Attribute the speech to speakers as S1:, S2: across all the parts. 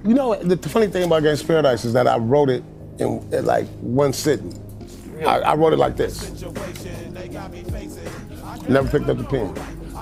S1: You know, the funny thing about Gangsta Paradise is that I wrote it in like one sitting. I wrote it like this. Never picked up the pen.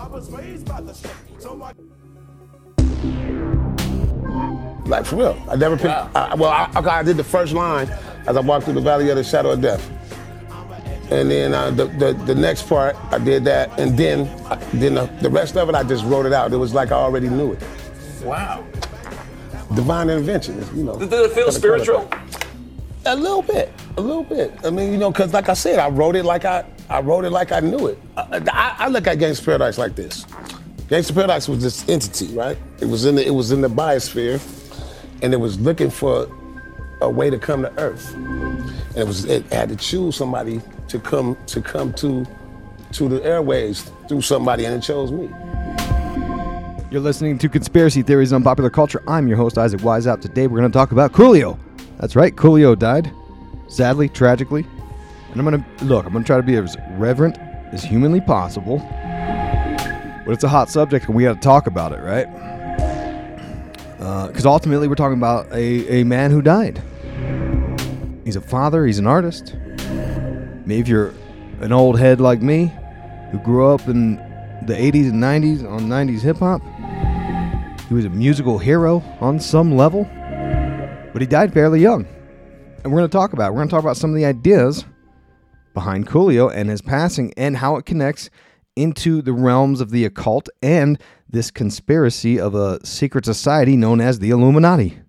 S1: Like, for real. I never picked, I did the first line as I walked through the valley of the shadow of death. And then the next part, I did that, and then the rest of it, I just wrote it out. It was like I already knew it.
S2: Wow.
S1: Divine intervention, you know.
S2: Did it feel spiritual?
S1: A little bit. I mean, you know, because like I said, I wrote it like I knew it. I look at Gangsta Paradise like this. Gangsta Paradise was this entity, right? It was in the biosphere, and it was looking for a way to come to Earth. And it had to choose somebody to come to the airways through somebody, and it chose me.
S3: You're listening to Conspiracy Theories on Popular Culture. I'm your host, Isaac Wiseout. Today we're going to talk about Coolio. That's right, Coolio died, sadly, tragically. And I'm going to try to be as reverent as humanly possible. But it's a hot subject and we got to talk about it, right? Because ultimately we're talking about a man who died. He's a father, he's an artist. Maybe if you're an old head like me, who grew up in the 80s and 90s on 90s hip-hop, he was a musical hero on some level, but he died fairly young. And we're going to talk about some of the ideas behind Coolio and his passing and how it connects into the realms of the occult and this conspiracy of a secret society known as the Illuminati.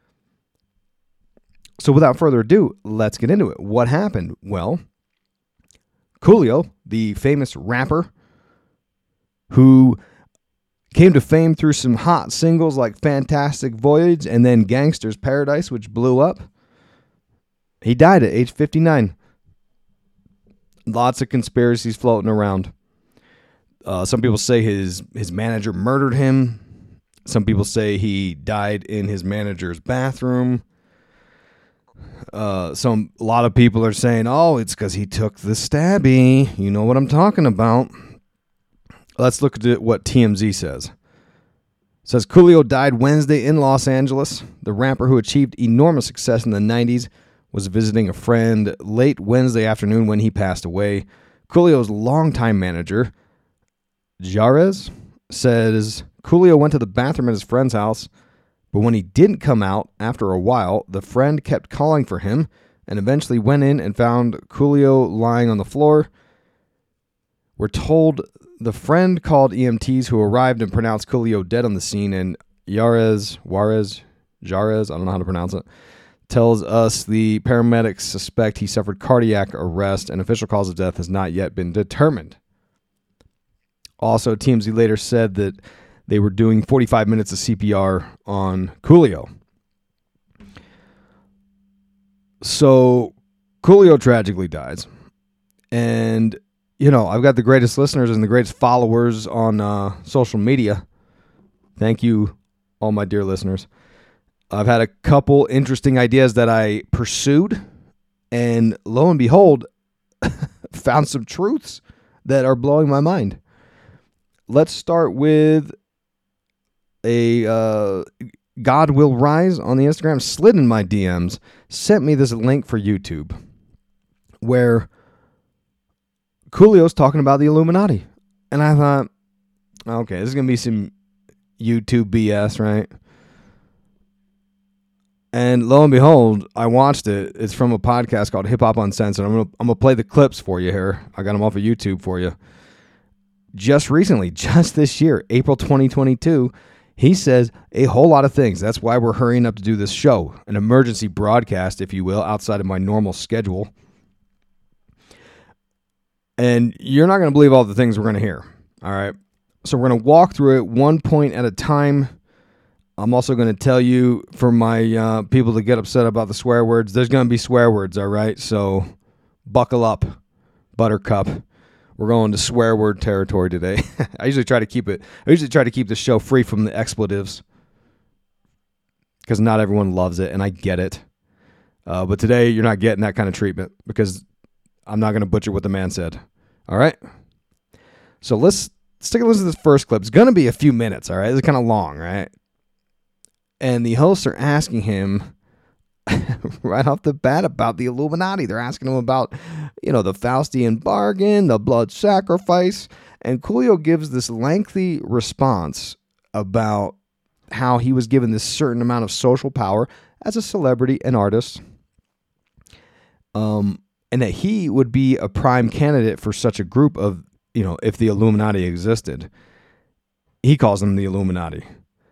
S3: So without further ado, let's get into it. What happened? Well, Coolio, the famous rapper who came to fame through some hot singles like Fantastic Voyage and then Gangsta's Paradise, which blew up. He died at age 59. Lots of conspiracies floating around. Some people say his manager murdered him. Some people say he died in his manager's bathroom. A lot of people are saying, oh, it's because he took the stabby. You know what I'm talking about. Let's look at what TMZ says. It says Coolio died Wednesday in Los Angeles. The rapper who achieved enormous success in the 90s was visiting a friend late Wednesday afternoon when he passed away. Coolio's longtime manager, Jarez, says Coolio went to the bathroom at his friend's house, but when he didn't come out after a while, the friend kept calling for him and eventually went in and found Coolio lying on the floor. We're told the friend called EMTs who arrived and pronounced Coolio dead on the scene, and Jarez, I don't know how to pronounce it, tells us the paramedics suspect he suffered cardiac arrest and official cause of death has not yet been determined. Also, TMZ later said that they were doing 45 minutes of CPR on Coolio. So, Coolio tragically dies. And, you know, I've got the greatest listeners and the greatest followers on social media. Thank you, all my dear listeners. I've had a couple interesting ideas that I pursued. And lo and behold, found some truths that are blowing my mind. Let's start with a God Will Rise on the Instagram. Slid in my DMs, sent me this link for YouTube where Coolio's talking about the Illuminati. And I thought, okay, this is going to be some YouTube BS, right? And lo and behold, I watched it. It's from a podcast called Hip Hop Uncensored. I'm gonna play the clips for you here. I got them off of YouTube for you. Just recently, just this year, April 2022, he says a whole lot of things. That's why we're hurrying up to do this show, an emergency broadcast, if you will, outside of my normal schedule. And you're not going to believe all the things we're going to hear. All right. So we're going to walk through it one point at a time. I'm also going to tell you, for my people that get upset about the swear words, there's going to be swear words, all right? So buckle up, Buttercup. We're going to swear word territory today. I usually try to keep the show free from the expletives because not everyone loves it, and I get it. But today, you're not getting that kind of treatment because I'm not going to butcher what the man said. All right? So let's take a listen to this first clip. It's going to be a few minutes, all right? It's kind of long, right? And the hosts are asking him right off the bat about the Illuminati. They're asking him about, the Faustian bargain, the blood sacrifice. And Coolio gives this lengthy response about how he was given this certain amount of social power as a celebrity and artist. And that he would be a prime candidate for such a group of, if the Illuminati existed. He calls them the Illuminati.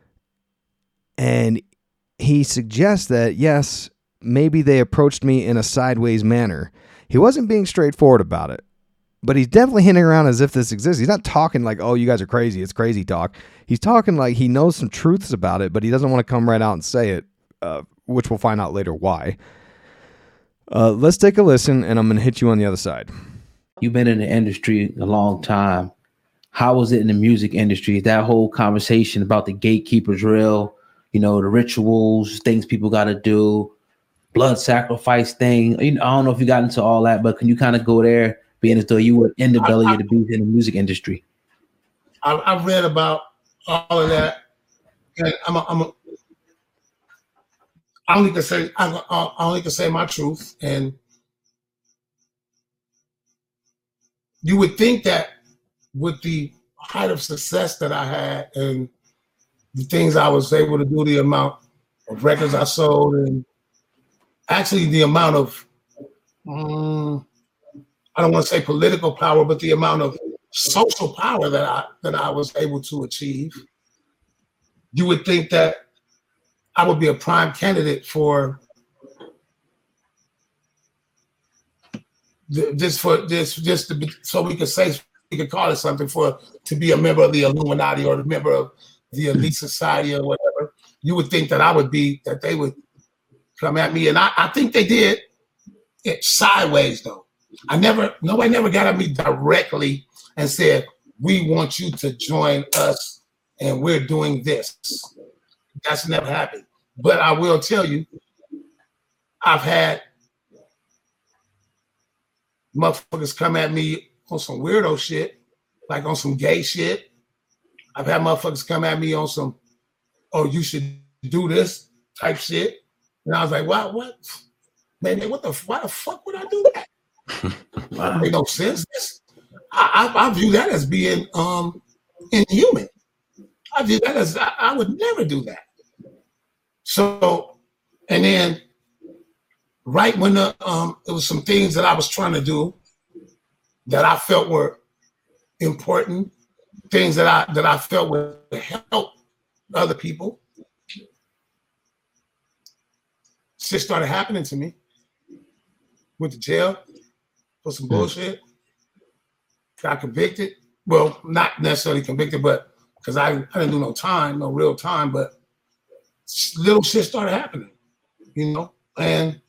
S3: And he suggests that, yes, maybe they approached me in a sideways manner. He wasn't being straightforward about it, but he's definitely hinting around as if this exists. He's not talking like, oh, you guys are crazy. It's crazy talk. He's talking like he knows some truths about it, but he doesn't want to come right out and say it, which we'll find out later why. Let's take a listen, and I'm going to hit you on the other side.
S4: You've been in the industry a long time. How was it in the music industry? That whole conversation about the gatekeepers real, the rituals, things people got to do, blood sacrifice thing. I don't know if you got into all that, but can you kind of go there, being as though you were in the belly of the beast in the music industry?
S1: I've read about all of that, and I only can say my truth, and you would think that with the height of success that I had and the things I was able to do, the amount of records I sold, and actually the amount of I don't want to say political power, but the amount of social power that I was able to achieve, you would think that I would be a prime candidate for this, just to be, so we could call it something, to be a member of the Illuminati or a member of the elite society or whatever. You would think that they would come at me, and I think they did it sideways though. Nobody never got at me directly and said, "We want you to join us, and we're doing this." That's never happened. But I will tell you, I've had motherfuckers come at me on some weirdo shit, like on some gay shit. I've had motherfuckers come at me on some, "Oh, you should do this" type shit. And I was like, what? Man, why the fuck would I do that? That made no sense. I view that as being inhuman. I view that as, I would never do that. So, and then right when it was some things that I was trying to do that I felt were important, things that I felt would help other people, shit started happening to me. Went to jail for some bullshit. Got convicted. Well, not necessarily convicted, but because I didn't do no real time, but little shit started happening, and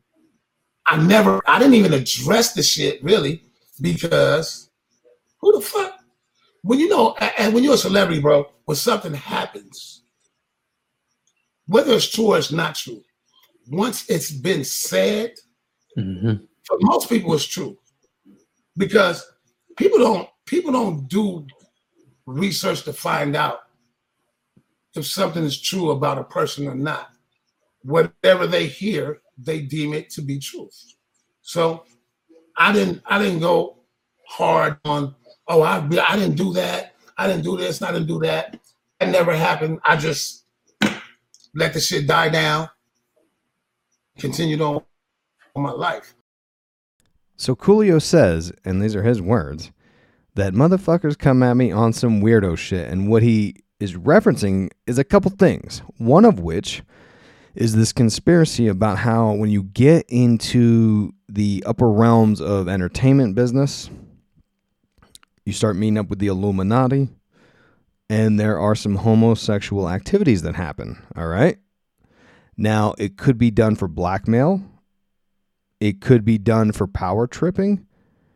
S1: I didn't even address the shit really, because who the fuck, and when you're a celebrity, bro, when something happens, whether it's true or it's not true, once it's been said, for most people it's true, because people don't do research to find out if something is true about a person or not. Whatever they hear, they deem it to be truth. So I didn't go hard on, oh, I didn't do that, I didn't do this, I didn't do that. That never happened. I just let the shit die down, continued on my life.
S3: So Coolio says, and these are his words, that motherfuckers come at me on some weirdo shit, and what he is referencing is a couple things. One of which is this conspiracy about how when you get into the upper realms of entertainment business, you start meeting up with the Illuminati, and there are some homosexual activities that happen, all right? Now, it could be done for blackmail. It could be done for power tripping.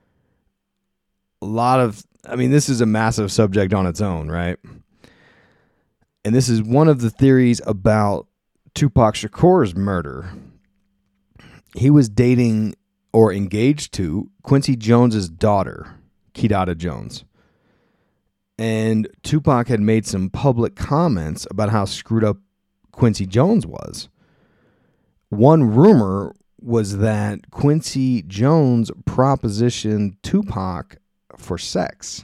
S3: This is a massive subject on its own, right? And this is one of the theories about Tupac Shakur's murder. He was dating or engaged to Quincy Jones's daughter, Kidada Jones. And Tupac had made some public comments about how screwed up Quincy Jones was. One rumor was that Quincy Jones propositioned Tupac for sex.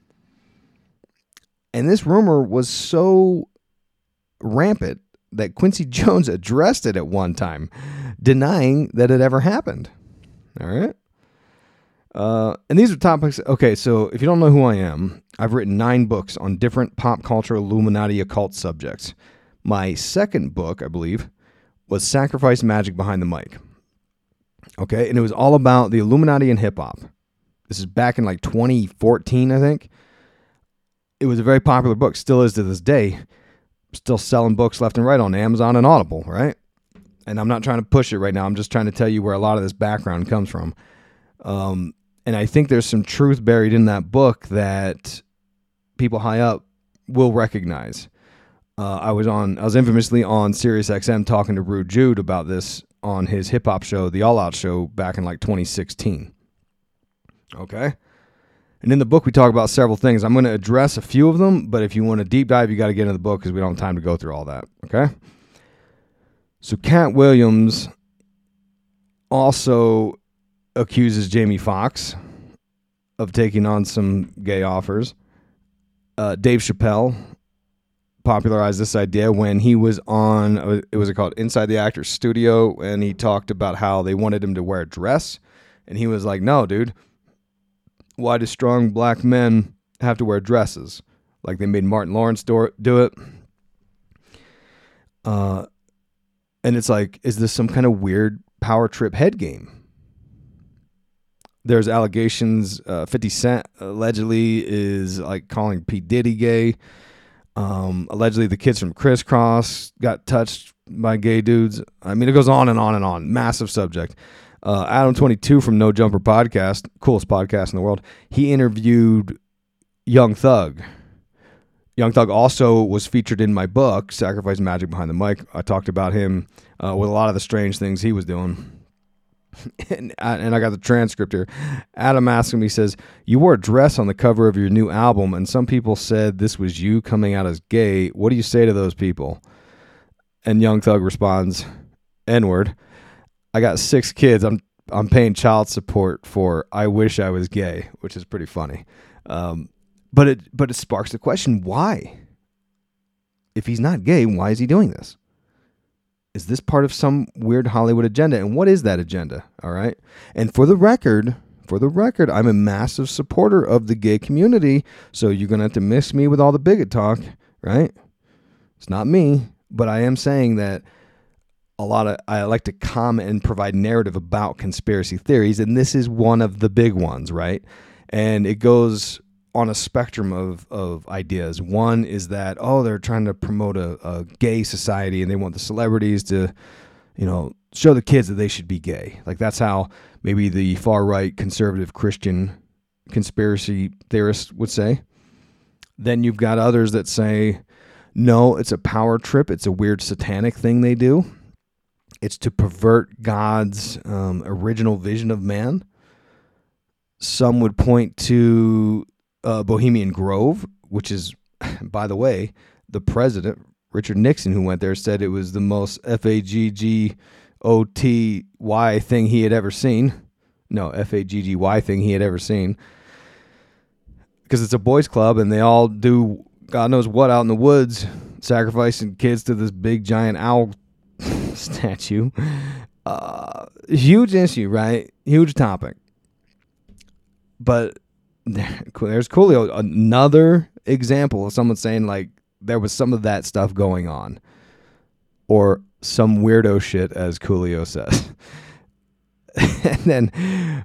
S3: And this rumor was so rampant that Quincy Jones addressed it at one time, denying that it ever happened. All right. And these are topics. Okay, so if you don't know who I am, I've written 9 books on different pop culture, Illuminati, occult subjects. My second book, I believe, was Sacrifice Magic Behind the Mic. Okay, and it was all about the Illuminati and hip-hop. This is back in like 2014, I think. It was a very popular book, still is to this day. Still selling books left and right on Amazon and Audible, right? And I'm not trying to push it right now. I'm just trying to tell you where a lot of this background comes from. And I think there's some truth buried in that book that people high up will recognize. I was infamously on Sirius XM talking to Rude Jude about this on his hip hop show, The All Out Show, back in like 2016. Okay. And in the book, we talk about several things. I'm going to address a few of them, but if you want to deep dive, you got to get into the book because we don't have time to go through all that. Okay. So Cat Williams also accuses Jamie Foxx of taking on some gay offers. Dave Chappelle popularized this idea when he was on, it was called Inside the Actor's Studio, and he talked about how they wanted him to wear a dress, and he was like, no, dude, why do strong black men have to wear dresses? Like they made Martin Lawrence do it. And it's like, is this some kind of weird power trip head game? There's allegations 50 Cent allegedly is like calling P. Diddy gay. Allegedly the kids from Criss Cross got touched by gay dudes. I mean, it goes on and on and on. Massive subject. Adam 22 from No Jumper Podcast, coolest podcast in the world. He interviewed Young Thug. Young Thug also was featured in my book, Sacrifice Magic Behind the Mic. I talked about him with a lot of the strange things he was doing. And I got the transcript here. Adam asking me, says, you wore a dress on the cover of your new album, and some people said this was you coming out as gay. What do you say to those people? And Young Thug responds, N-word. I got 6 kids. I'm paying child support for I wish I was gay, which is pretty funny. But it sparks the question, why? If he's not gay, why is he doing this? Is this part of some weird Hollywood agenda? And what is that agenda? All right. And for the record, I'm a massive supporter of the gay community. So you're going to have to miss me with all the bigot talk, right? It's not me, but I am saying that I like to comment and provide narrative about conspiracy theories. And this is one of the big ones, right? And it goes on a spectrum of ideas. One is that, they're trying to promote a gay society and they want the celebrities to, show the kids that they should be gay. Like that's how maybe the far right conservative Christian conspiracy theorists would say. Then you've got others that say, no, it's a power trip. It's a weird satanic thing they do. It's to pervert God's original vision of man. Some would point to Bohemian Grove, which is, by the way, the Richard Nixon, who went there, said it was the most FAGGOTY thing he had ever seen. No, FAGGY thing he had ever seen. Because it's a boys club and they all do God knows what out in the woods, sacrificing kids to this big giant owl statue. Huge issue, right? Huge topic. But there's Coolio, another example of someone saying like there was some of that stuff going on, or some weirdo shit, as Coolio says. And then,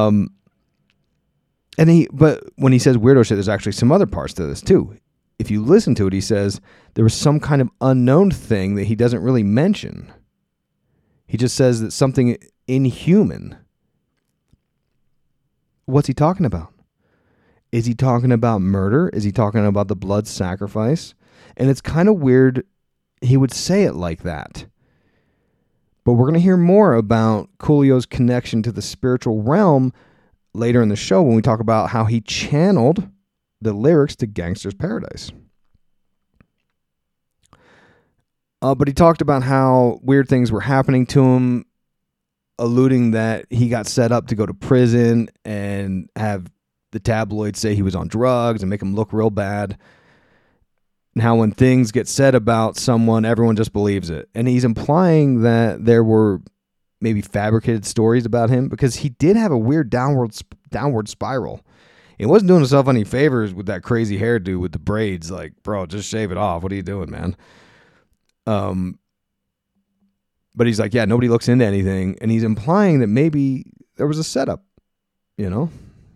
S3: but when he says weirdo shit, there's actually some other parts to this too. If you listen to it, he says there was some kind of unknown thing that he doesn't really mention. He just says that something inhuman. What's he talking about? Is he talking about murder? Is he talking about the blood sacrifice? And it's kind of weird he would say it like that. But we're going to hear more about Coolio's connection to the spiritual realm later in the show when we talk about how he channeled the lyrics to Gangster's Paradise. But he talked about how weird things were happening to him, alluding that he got set up to go to prison and have the tabloids say he was on drugs and make him look real bad. And how when things get said about someone, everyone just believes it. And he's implying that there were maybe fabricated stories about him because he did have a weird downward spiral. He wasn't doing himself any favors with that crazy hairdo with the braids. Like, bro, just shave it off. What are you doing, man? But he's like, yeah, nobody looks into anything. And he's implying that maybe there was a setup, you know?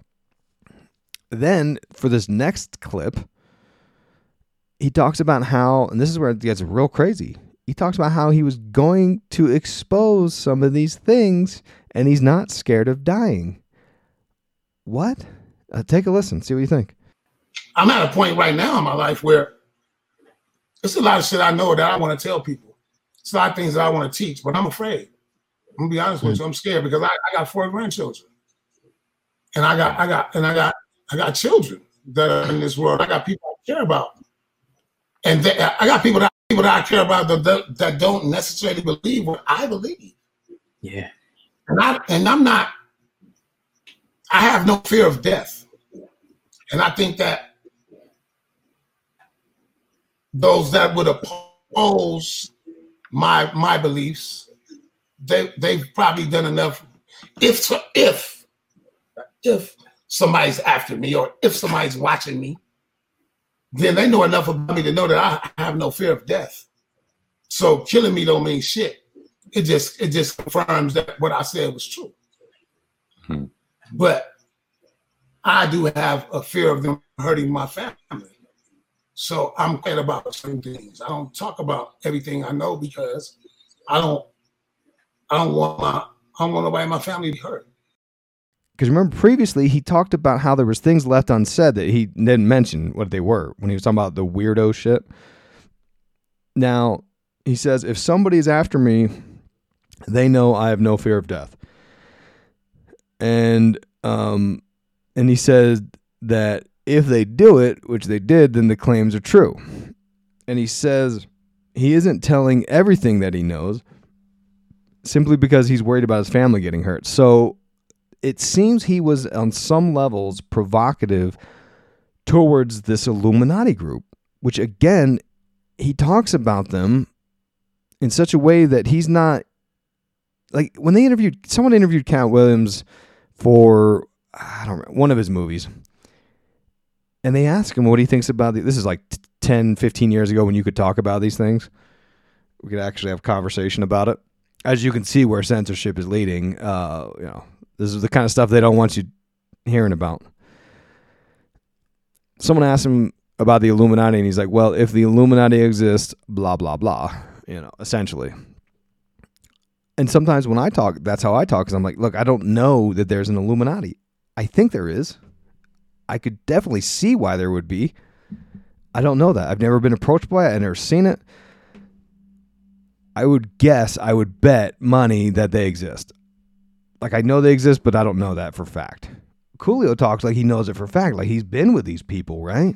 S3: Then for this next clip, he talks about how, and this is where it gets real crazy. He talks about how he was going to expose some of these things and he's not scared of dying. What? Take a listen. See what you think.
S1: I'm at a point right now in my life where there's a lot of shit I know that I want to tell people. It's a lot of things that I want to teach, but I'm afraid. I'm gonna be honest with you. I'm scared because I got 4 grandchildren, and I got children that are in this world. I got people I care about, and I got people that I care about that don't necessarily believe what I believe.
S4: Yeah,
S1: and I'm not. I have no fear of death, and I think that those that would oppose my beliefs, they've probably done enough. If somebody's after me or if somebody's watching me, then they know enough about me to know that I have no fear of death. So killing me don't mean shit. It just confirms that what I said was true. But I do have a fear of them hurting my family. So I'm quiet about certain things. I don't talk about everything I know because I don't want nobody in my family to be hurt.
S3: Because remember previously he talked about how there was things left unsaid that he didn't mention what they were when he was talking about the weirdo shit. Now he says, if somebody's after me, they know I have no fear of death. And he said that if they do it, which they did, then the claims are true. And he says he isn't telling everything that he knows simply because he's worried about his family getting hurt. So it seems he was on some levels provocative towards this Illuminati group, which again, he talks about them in such a way that he's not like when someone interviewed Cat Williams for, I don't remember, one of his movies. And they ask him what he thinks about this is like 10, 15 years ago when you could talk about these things. We could actually have a conversation about it. As you can see where censorship is leading, this is the kind of stuff they don't want you hearing about. Someone asked him about the Illuminati and he's like, well, if the Illuminati exists, blah, blah, blah, essentially. And sometimes when I talk, that's how I talk, because I'm like, look, I don't know that there's an Illuminati. I think there is. I could definitely see why there would be. I don't know that. I've never been approached by it. I've never seen it. I would bet money that they exist. Like, I know they exist, but I don't know that for fact. Coolio talks like he knows it for fact. Like, he's been with these people, right?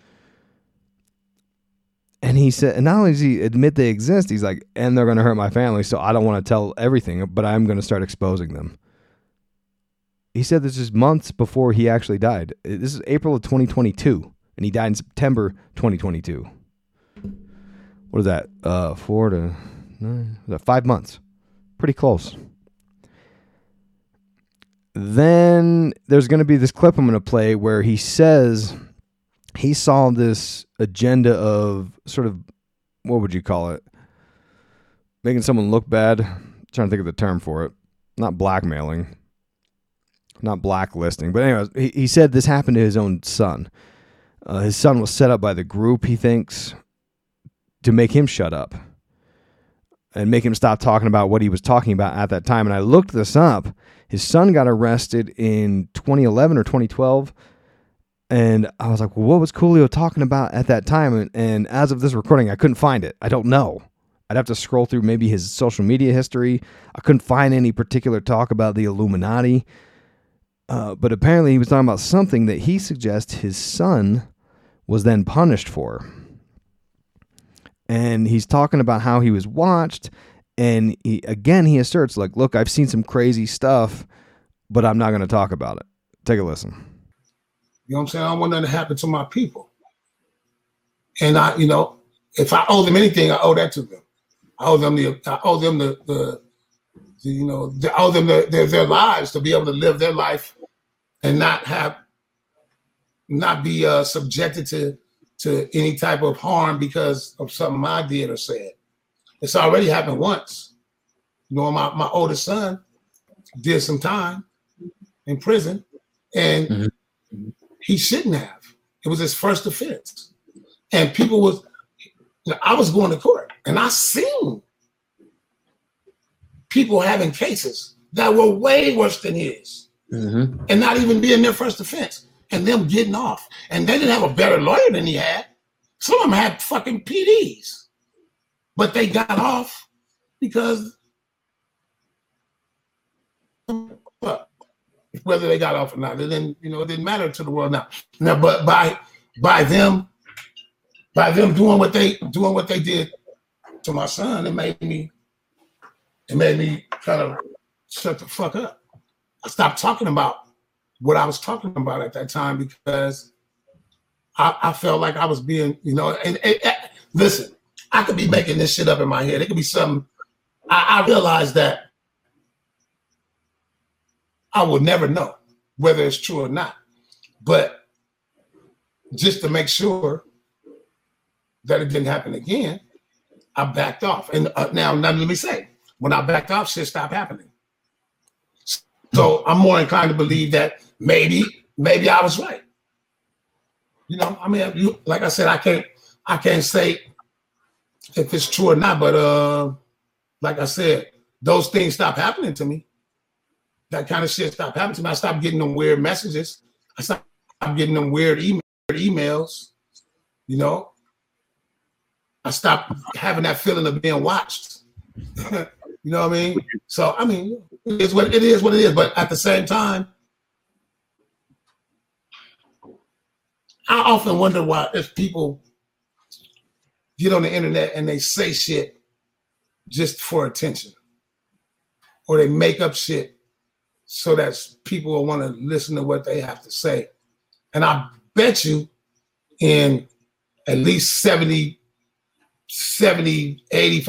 S3: And he said, and not only does he admit they exist, he's like, and they're going to hurt my family, so I don't want to tell everything, but I'm going to start exposing them. He said this is months before he actually died. This is April of 2022, and he died in September 2022. What is that? 4 to 9? Is that 5 months? Pretty close. Then there's going to be this clip I'm going to play where he says he saw this agenda of sort of, what would you call it? Making someone look bad. I'm trying to think of the term for it. Not blackmailing. Not blacklisting. But anyways, he said this happened to his own son. His son was set up by the group, he thinks, to make him shut up and make him stop talking about what he was talking about at that time. And I looked this up. His son got arrested in 2011 or 2012. And I was like, well, what was Coolio talking about at that time? And as of this recording, I couldn't find it. I don't know. I'd have to scroll through maybe his social media history. I couldn't find any particular talk about the Illuminati. But apparently he was talking about something that he suggests his son was then punished for. And he's talking about how he was watched. And he asserts, like, look, I've seen some crazy stuff, but I'm not going to talk about it. Take a listen.
S1: You know what I'm saying? I don't want nothing to happen to my people. And if I owe them anything, I owe that to them. I owe them their lives, to be able to live their life and not be subjected to any type of harm because of something I did or said. It's already happened once. My oldest son did some time in prison, and he shouldn't have. It was his first offense. And I was going to court, and I seen people having cases that were way worse than his, and not even being their first offense, and them getting off. And they didn't have a better lawyer than he had. Some of them had fucking PDs, but they got off because whether they got off or not, it didn't matter to the world now. But by them doing what they did to my son, it made me kind of shut the fuck up. I stopped talking about what I was talking about at that time because I felt like I was being, listen, I could be making this shit up in my head. It could be something. I realized that I would never know whether it's true or not. But just to make sure that it didn't happen again, I backed off. And now let me say, when I backed off, shit stopped happening. So I'm more inclined to believe that maybe I was right. Like I said, I can't say if it's true or not, but like I said, those things stopped happening to me. That kind of shit stopped happening to me. I stopped getting them weird messages. I stopped getting them weird emails. I stopped having that feeling of being watched. You know what I mean? So, it is what it is. But at the same time, I often wonder why if people get on the internet and they say shit just for attention, or they make up shit so that people will want to listen to what they have to say. And I bet you in at least 70 to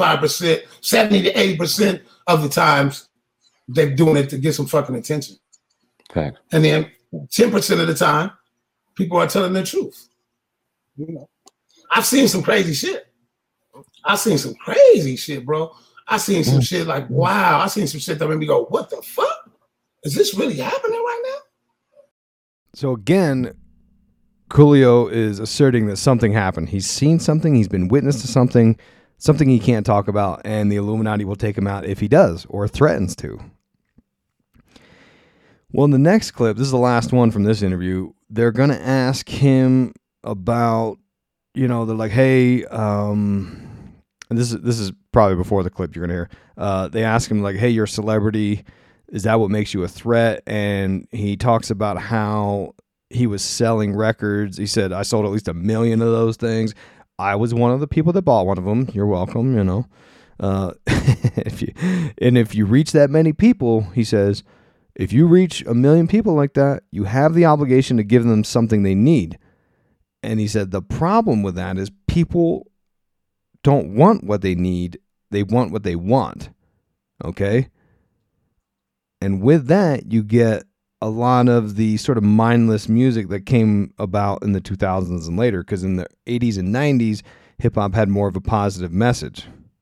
S1: 80% of the times they're doing it to get some fucking attention.
S4: Okay.
S1: And then 10% of the time, people are telling the truth. I've seen some crazy shit. I've seen some crazy shit, bro. I seen some shit like, wow. I seen some shit that made me go, what the fuck? Is this really happening right now?
S3: So again, Coolio is asserting that something happened. He's seen something. He's been witness to something he can't talk about, and the Illuminati will take him out if he does or threatens to. Well, in the next clip, this is the last one from this interview, they're going to ask him about, they're like, hey, and this is probably before the clip you're going to hear. They ask him, like, hey, you're a celebrity. Is that what makes you a threat? And he talks about how he was selling records. He said, I sold at least 1 million of those things. I was one of the people that bought one of them. You're welcome, if you reach that many people, he says, if you reach 1 million people like that, you have the obligation to give them something they need. And he said, the problem with that is people don't want what they need. They want what they want. Okay? And with that, you get a lot of the sort of mindless music that came about in the 2000s and later, because in the 80s and 90s, hip-hop had more of a positive message.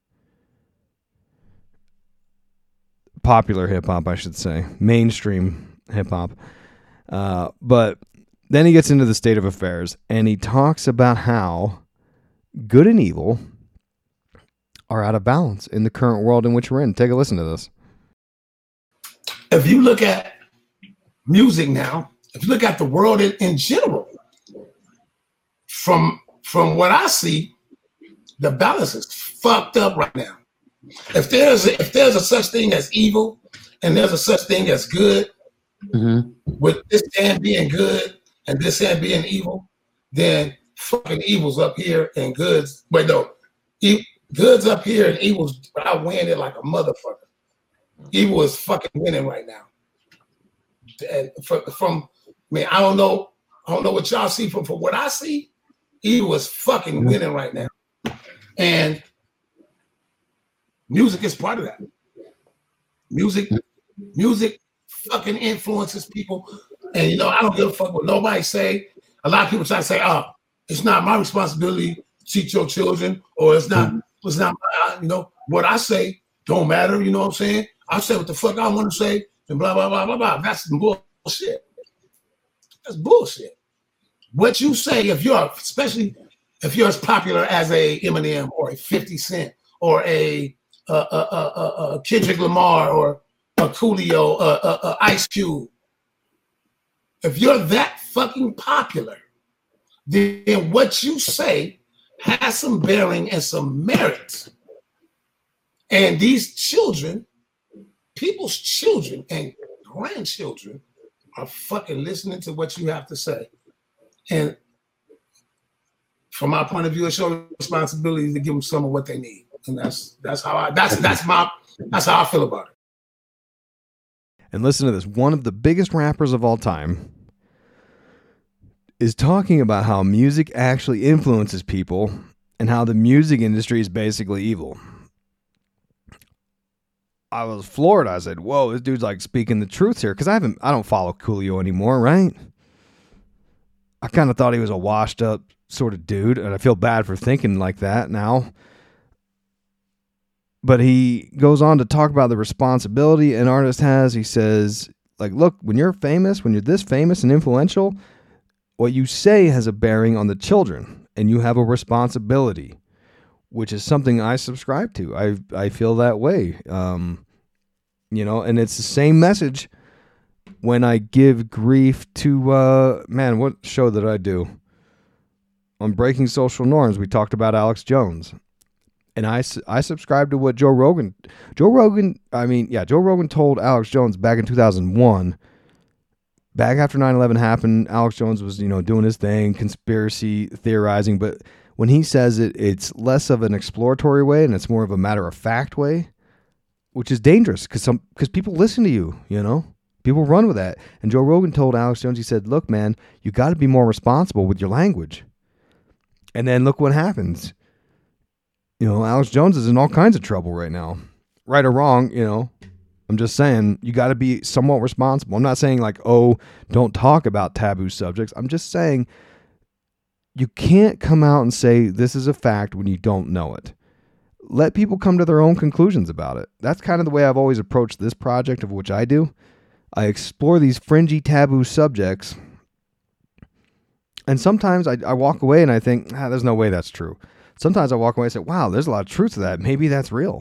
S3: Popular hip-hop, I should say. Mainstream hip-hop. But then he gets into the state of affairs, and he talks about how good and evil are out of balance in the current world in which we're in. Take a listen to this.
S1: If you look at music now, if you look at the world in general, from what I see, the balance is fucked up right now. If there's a such thing as evil and there's a such thing as good, with this hand being good and this hand being evil, then fucking evil's up here and good's Goods up here and Evil's outwinning it like a motherfucker. Evil is fucking winning right now. And from I mean, I don't know what y'all see from what I see. Evil is fucking winning right now. And music is part of that. Music fucking influences people. And I don't give a fuck what nobody say. A lot of people try to say, "Oh, it's not my responsibility to teach your children," or it's not what I say don't matter. You know what I'm saying? I say what the fuck I want to say, and blah blah blah blah blah. That's some bullshit. That's bullshit. What you say, especially if you're as popular as a Eminem or a 50 Cent or a Kendrick Lamar or a Coolio, Ice Cube, if you're that fucking popular, then what you say has some bearing and some merit. And these children, people's children and grandchildren are fucking listening to what you have to say. And from my point of view, it's your responsibility to give them some of what they need. And that's how I feel about it.
S3: And listen to this. One of the biggest rappers of all time is talking about how music actually influences people and how the music industry is basically evil. I was floored. I said, whoa, this dude's like speaking the truth here. Because I don't follow Coolio anymore, right? I kind of thought he was a washed up sort of dude, and I feel bad for thinking like that now. But he goes on to talk about the responsibility an artist has. He says, like, look, when you're this famous and influential, what you say has a bearing on the children, and you have a responsibility, which is something I subscribe to. I feel that way. And it's the same message when I give grief to, what show did I do? On Breaking Social Norms, we talked about Alex Jones. And I subscribe to what Joe Rogan told Alex Jones back in 2001. Back after 9/11 happened, Alex Jones was, doing his thing, conspiracy theorizing. But when he says it, it's less of an exploratory way and it's more of a matter of fact way, which is dangerous because people listen to you, People run with that. And Joe Rogan told Alex Jones, he said, look, man, you got to be more responsible with your language. And then look what happens. Alex Jones is in all kinds of trouble right now. Right or wrong, I'm just saying you got to be somewhat responsible. I'm not saying like, oh, don't talk about taboo subjects. I'm just saying you can't come out and say this is a fact when you don't know it. Let people come to their own conclusions about it. That's kind of the way I've always approached this project, of which I do. I explore these fringy taboo subjects. And sometimes I walk away and I think, there's no way that's true. Sometimes I walk away and say, wow, there's a lot of truth to that. Maybe that's real.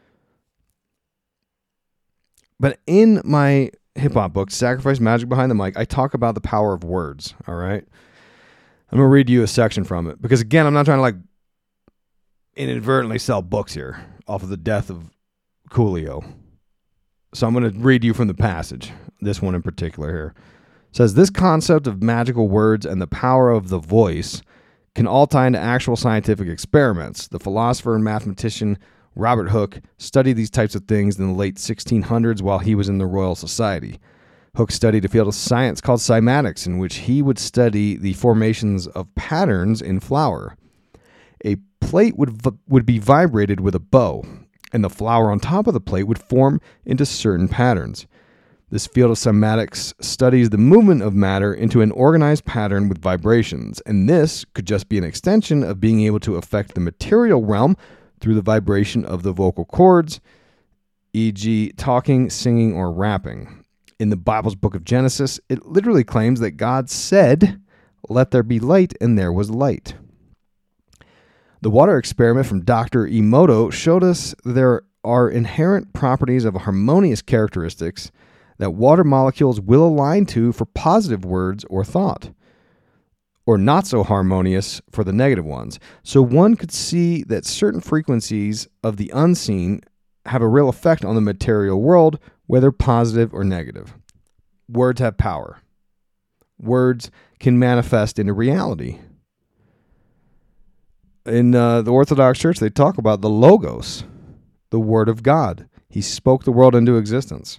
S3: But in my hip-hop book, Sacrifice Magic Behind the Mic, I talk about the power of words, all right? I'm going to read you a section from it. Because, again, I'm not trying to, inadvertently sell books here off of the death of Coolio. So I'm going to read you from the passage, this one in particular here. It says, this concept of magical words and the power of the voice can all tie into actual scientific experiments. The philosopher and mathematician Robert Hooke studied these types of things in the late 1600s while he was in the Royal Society. Hooke studied a field of science called cymatics, in which he would study the formations of patterns in flour. A plate would be vibrated with a bow, and the flour on top of the plate would form into certain patterns. This field of cymatics studies the movement of matter into an organized pattern with vibrations, and this could just be an extension of being able to affect the material realm through the vibration of the vocal cords, e.g. talking, singing, or rapping. In the Bible's book of Genesis, it literally claims that God said, "Let there be light," and there was light. The water experiment from Dr. Emoto showed us there are inherent properties of harmonious characteristics that water molecules will align to for positive words or thought, or not so harmonious for the negative ones. So one could see that certain frequencies of the unseen have a real effect on the material world, whether positive or negative. Words have power. Words can manifest into reality. in the Orthodox Church, they talk about the Logos, the Word of God. He spoke the world into existence.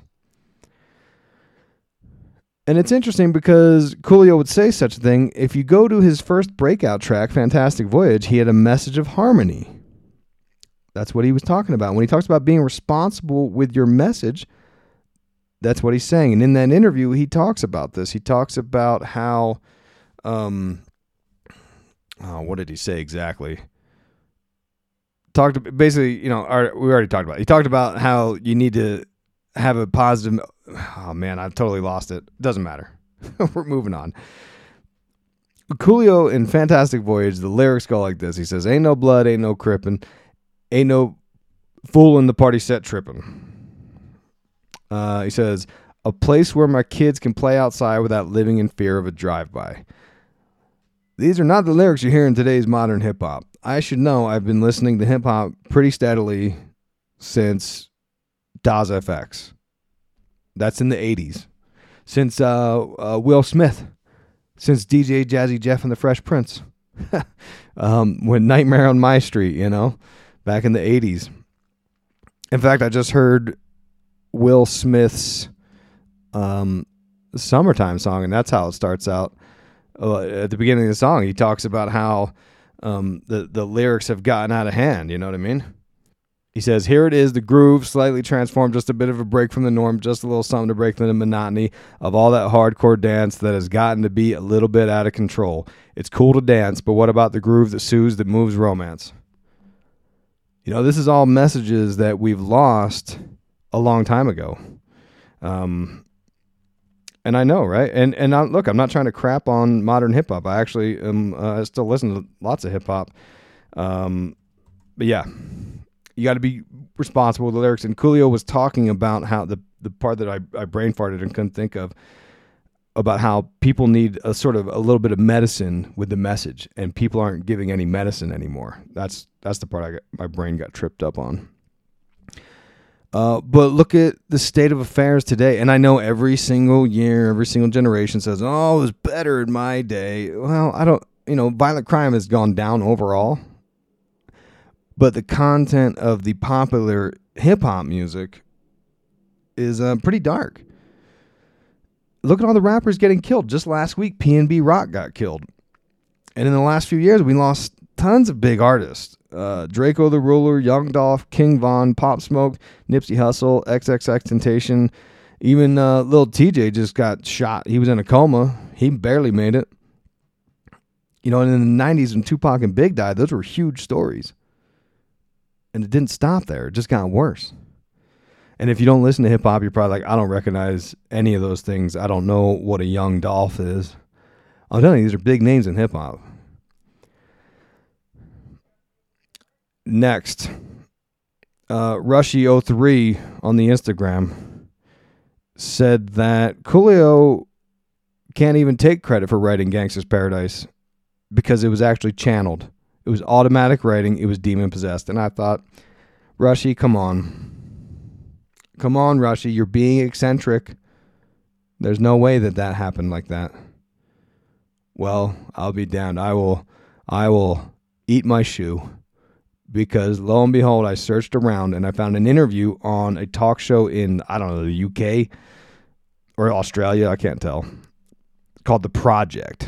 S3: And it's interesting because Coolio would say such a thing. If you go to his first breakout track, Fantastic Voyage, he had a message of harmony. That's what he was talking about. When he talks about being responsible with your message, that's what he's saying. And in that interview, he talks about this. He talks about how, what did he say exactly? Basically, we already talked about it. He talked about how you need to have a positive. Oh man, I've totally lost it. Doesn't matter. We're moving on. Coolio in Fantastic Voyage, the lyrics go like this. He says, "Ain't no blood, ain't no crippin', ain't no fool in the party set trippin'." He says, "A place where my kids can play outside without living in fear of a drive-by." These are not the lyrics you hear in today's modern hip-hop. I should know I've been listening to hip-hop pretty steadily since DAS FX. That's in the 80s. Since Will Smith. Since DJ Jazzy Jeff and the Fresh Prince. When Nightmare on My Street, back in the 80s. In fact, I just heard Will Smith's Summertime song, and that's how it starts out. At the beginning of the song, he talks about how the lyrics have gotten out of hand, you know what I mean? He says, "Here it is, the groove, slightly transformed, just a bit of a break from the norm, just a little something to break the monotony of all that hardcore dance that has gotten to be a little bit out of control. It's cool to dance, but what about the groove that soothes, that moves romance?" This is all messages that we've lost a long time ago. And I know, right? And look, I'm not trying to crap on modern hip-hop. I actually I still listen to lots of hip-hop. But yeah, you got to be responsible with the lyrics. And Coolio was talking about how the part that I brain farted and couldn't think of, about how people need a little bit of medicine with the message, and people aren't giving any medicine anymore. That's the part my brain got tripped up on. But look at the state of affairs today. And I know every single year, every single generation says, "Oh, it was better in my day." Well, violent crime has gone down overall. But the content of the popular hip-hop music is pretty dark. Look at all the rappers getting killed. Just last week, PNB Rock got killed. And in the last few years, we lost tons of big artists. Draco the Ruler, Young Dolph, King Von, Pop Smoke, Nipsey Hussle, XXXTentacion. Even Lil TJ just got shot. He was in a coma. He barely made it. And in the 90s when Tupac and Big died, those were huge stories. And it didn't stop there. It just got worse. And if you don't listen to hip-hop, you're probably like, "I don't recognize any of those things. I don't know what a Young Dolph is." I'm telling you, these are big names in hip-hop. Next, Rushy03 on the Instagram said that Coolio can't even take credit for writing Gangsta's Paradise because it was actually channeled. It was automatic writing. It was demon possessed. And I thought, Rushy, come on. Come on, Rushy. You're being eccentric. There's no way that happened like that. Well, I'll be damned. I will eat my shoe. Because lo and behold, I searched around and I found an interview on a talk show in, I don't know, the UK or Australia, I can't tell, called The Project.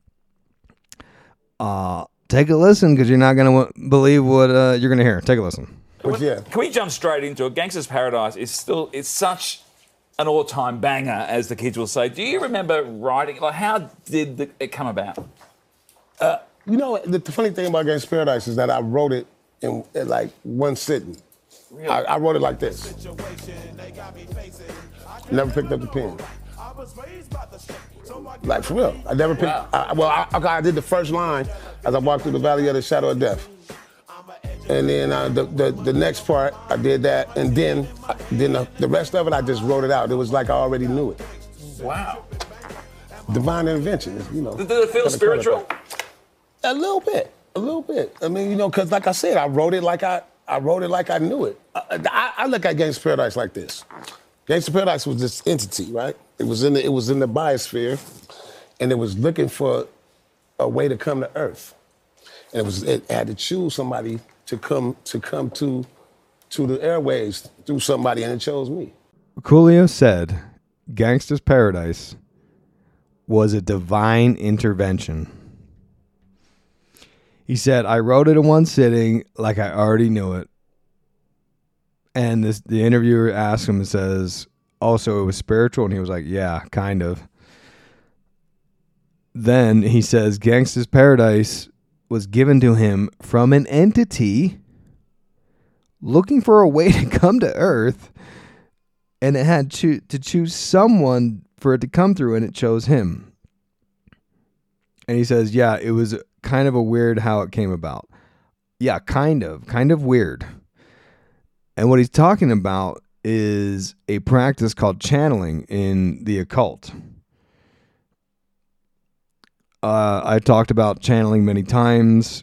S3: Take a listen because you're not going to believe what you're going to hear. Take a listen.
S2: Can we jump straight into it? Gangsta's Paradise it's such an all-time banger, as the kids will say. Do you remember writing, how did it come about?
S1: The funny thing about Gangsta's Paradise is that I wrote it in like one sitting. Really? I wrote it like this. Never picked up the pen. Like, for real. I never picked... Wow. I did the first line as I walked through the valley of the shadow of death. And then the next part, I did that. And then the rest of it, I just wrote it out. It was like I already knew it.
S2: Wow.
S1: Divine intervention,
S2: Did it feel spiritual?
S1: A little bit. I mean, because like I said, I wrote it like I knew it. I look at Gangsta's Paradise like this. Gangsta's Paradise was this entity, right? It was in the biosphere, and it was looking for a way to come to Earth. And it had to choose somebody to come to the airways through somebody, and it chose me.
S3: Coolio said Gangsta's Paradise was a divine intervention. He said, I wrote it in one sitting like I already knew it. And the interviewer asked him and says, also, it was spiritual? And he was like, yeah, kind of. Then he says, Gangsta's Paradise was given to him from an entity looking for a way to come to Earth, and it had to choose someone for it to come through, and it chose him. And he says, yeah, it was kind of a weird how it came about. Yeah, kind of weird. And what he's talking about is a practice called channeling in the occult. I talked about channeling many times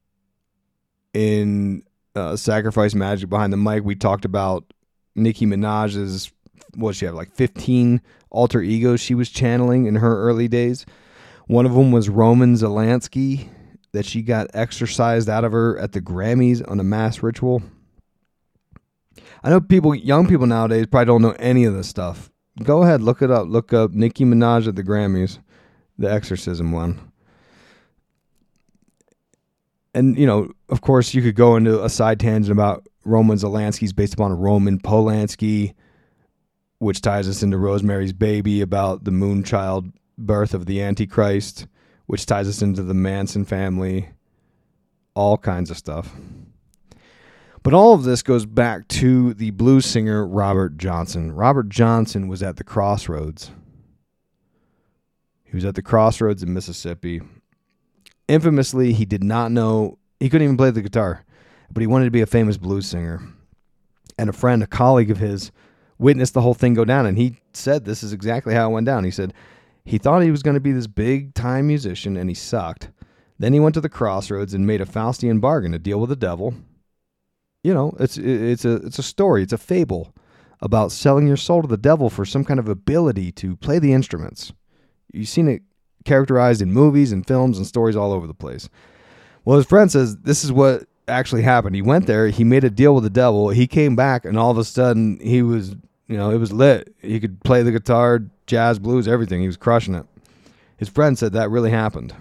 S3: in Sacrifice Magic Behind the Mic. We talked about Nicki Minaj's, what she had, like 15 alter egos she was channeling in her early days. One of them was Roman Zelensky, that she got exorcised out of her at the Grammys on a mass ritual. I know young people nowadays probably don't know any of this stuff. Go ahead, look it up. Look up Nicki Minaj at the Grammys, the exorcism one. And, you know, of course, you could go into a side tangent about Roman Zelensky's based upon Roman Polanski, which ties us into Rosemary's Baby about the moonchild birth of the Antichrist, which ties us into the Manson family, all kinds of stuff. But all of this goes back to the blues singer Robert Johnson. Robert Johnson was at the crossroads. He was at the crossroads in Mississippi. Infamously, he did not know, he couldn't even play the guitar, but he wanted to be a famous blues singer. And a colleague of his, witnessed the whole thing go down, and he said this is exactly how it went down. He said he thought he was going to be this big-time musician, and he sucked. Then he went to the crossroads and made a Faustian bargain, a deal with the devil. You know, it's a story, it's a fable about selling your soul to the devil for some kind of ability to play the instruments. You've seen it characterized in movies and films and stories all over the place. Well, his friend says this is what actually happened. He went there, he made a deal with the devil, he came back, and all of a sudden he was, you know, it was lit. He could play the guitar, jazz, blues, everything. He was crushing it. His friend said that really happened.